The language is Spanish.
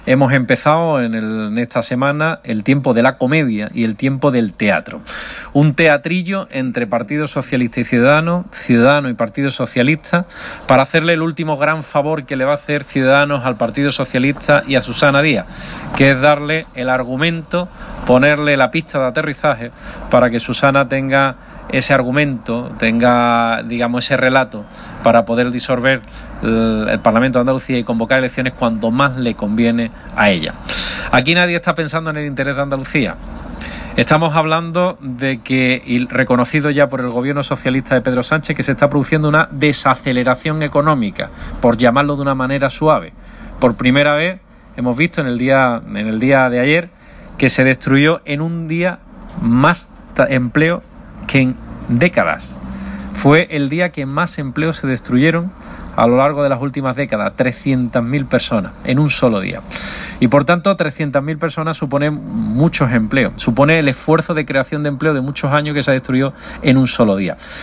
Hemos empezado en esta semana el tiempo de la comedia y el tiempo del teatro. Un teatrillo entre Partido Socialista y Ciudadanos, Ciudadanos y Partido Socialista, para hacerle el último gran favor que le va a hacer Ciudadanos al Partido Socialista y a Susana Díaz, que es darle el argumento, ponerle la pista de aterrizaje para que Susana tenga ese argumento, tenga, digamos, ese relato para poder disolver el Parlamento de Andalucía y convocar elecciones cuando más le conviene a ella. Aquí nadie está pensando en el interés de Andalucía. Estamos hablando de que, y reconocido ya por el gobierno socialista de Pedro Sánchez, que se está produciendo una desaceleración económica, por llamarlo de una manera suave. Por primera vez hemos visto en el día de ayer que se destruyó en un día más empleo que en décadas. Fue el día que más empleos se destruyeron a lo largo de las últimas décadas, 300.000 personas en un solo día. Y por tanto, 300.000 personas suponen muchos empleos, supone el esfuerzo de creación de empleo de muchos años que se destruyó en un solo día.